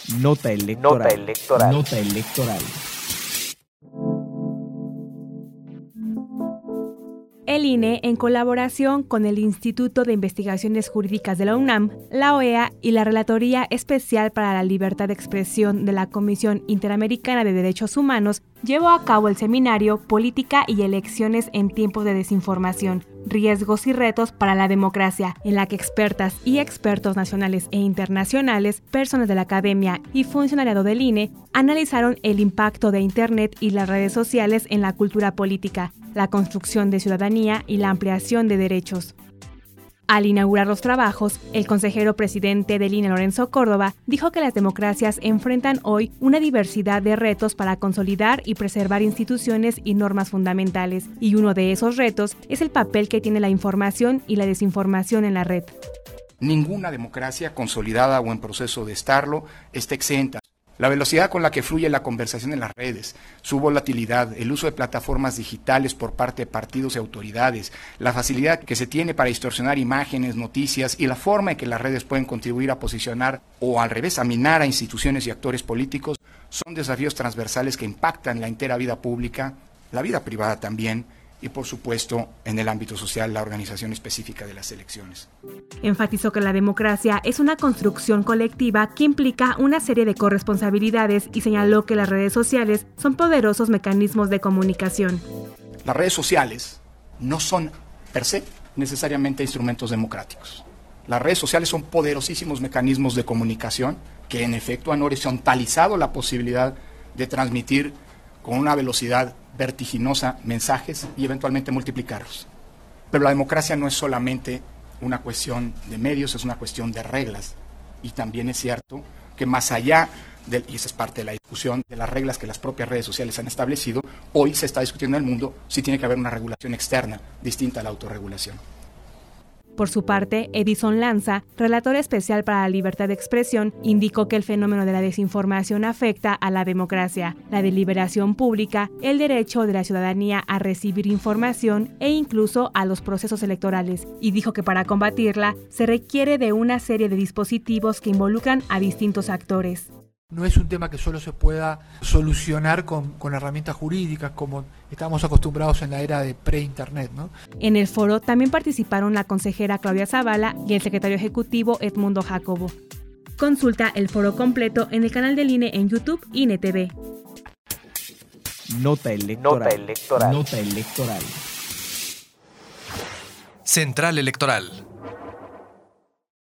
Nota electoral. Nota electoral. Nota electoral. El INE, en colaboración con el Instituto de Investigaciones Jurídicas de la UNAM, la OEA y la Relatoría Especial para la Libertad de Expresión de la Comisión Interamericana de Derechos Humanos, llevó a cabo el seminario Política y Elecciones en Tiempos de Desinformación, Riesgos y Retos para la Democracia, en la que expertas y expertos nacionales e internacionales, personas de la academia y funcionariado del INE analizaron el impacto de Internet y las redes sociales en la cultura política, la construcción de ciudadanía y la ampliación de derechos. Al inaugurar los trabajos, el consejero presidente del INE, Lorenzo Córdoba, dijo que las democracias enfrentan hoy una diversidad de retos para consolidar y preservar instituciones y normas fundamentales, y uno de esos retos es el papel que tiene la información y la desinformación en la red. Ninguna democracia consolidada o en proceso de estarlo está exenta. La velocidad con la que fluye la conversación en las redes, su volatilidad, el uso de plataformas digitales por parte de partidos y autoridades, la facilidad que se tiene para distorsionar imágenes, noticias y la forma en que las redes pueden contribuir a posicionar o al revés, a minar a instituciones y actores políticos, son desafíos transversales que impactan la entera vida pública, la vida privada también, y por supuesto, en el ámbito social, la organización específica de las elecciones. Enfatizó que la democracia es una construcción colectiva que implica una serie de corresponsabilidades y señaló que las redes sociales son poderosos mecanismos de comunicación. Las redes sociales no son, per se, necesariamente instrumentos democráticos. Las redes sociales son poderosísimos mecanismos de comunicación que en efecto han horizontalizado la posibilidad de transmitir con una velocidad vertiginosa mensajes y eventualmente multiplicarlos. Pero la democracia no es solamente una cuestión de medios, es una cuestión de reglas. Y también es cierto que más allá y esa es parte de la discusión de las reglas que las propias redes sociales han establecido, hoy se está discutiendo en el mundo si tiene que haber una regulación externa distinta a la autorregulación. Por su parte, Edison Lanza, relator especial para la libertad de expresión, indicó que el fenómeno de la desinformación afecta a la democracia, la deliberación pública, el derecho de la ciudadanía a recibir información e incluso a los procesos electorales, y dijo que para combatirla se requiere de una serie de dispositivos que involucran a distintos actores. No es un tema que solo se pueda solucionar con herramientas jurídicas como estamos acostumbrados en la era de pre-internet, ¿no? En el foro también participaron la consejera Claudia Zavala y el secretario ejecutivo Edmundo Jacobo. Consulta el foro completo en el canal del INE en YouTube, INE TV. Nota electoral. Nota electoral. Nota electoral. Central Electoral.